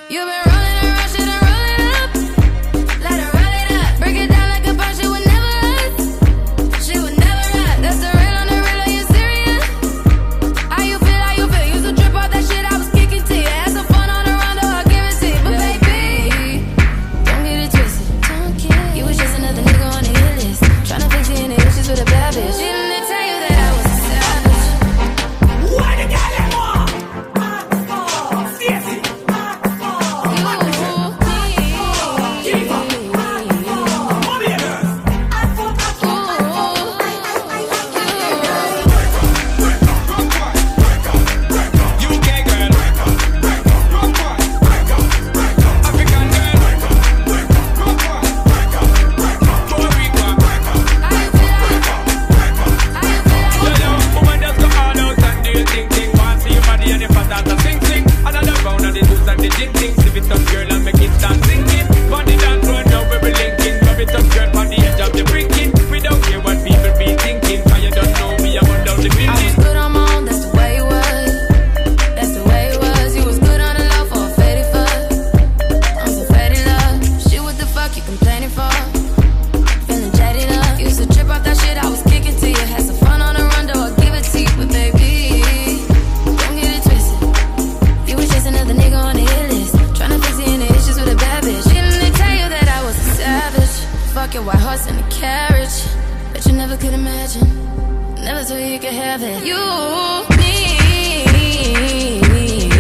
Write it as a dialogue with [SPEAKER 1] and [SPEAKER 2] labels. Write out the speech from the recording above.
[SPEAKER 1] You've been rolling around, should've roll it up. Let her roll it up. Break it down like a boss, she would never us. She would never us. That's the real on the real, are you serious? How you feel, how you feel? Used to trip off that shit I was kicking to you. Had some fun on the rondo, I'll give it to you. But baby, don't get it twisted. You was just another nigga on the hit list. Tryna fix any issues with a bad bitch. Didn't they tell you that I was a savage?
[SPEAKER 2] Why the girl them want? Your white horse and a carriage, but you never could imagine. Never thought you could have it. You, me.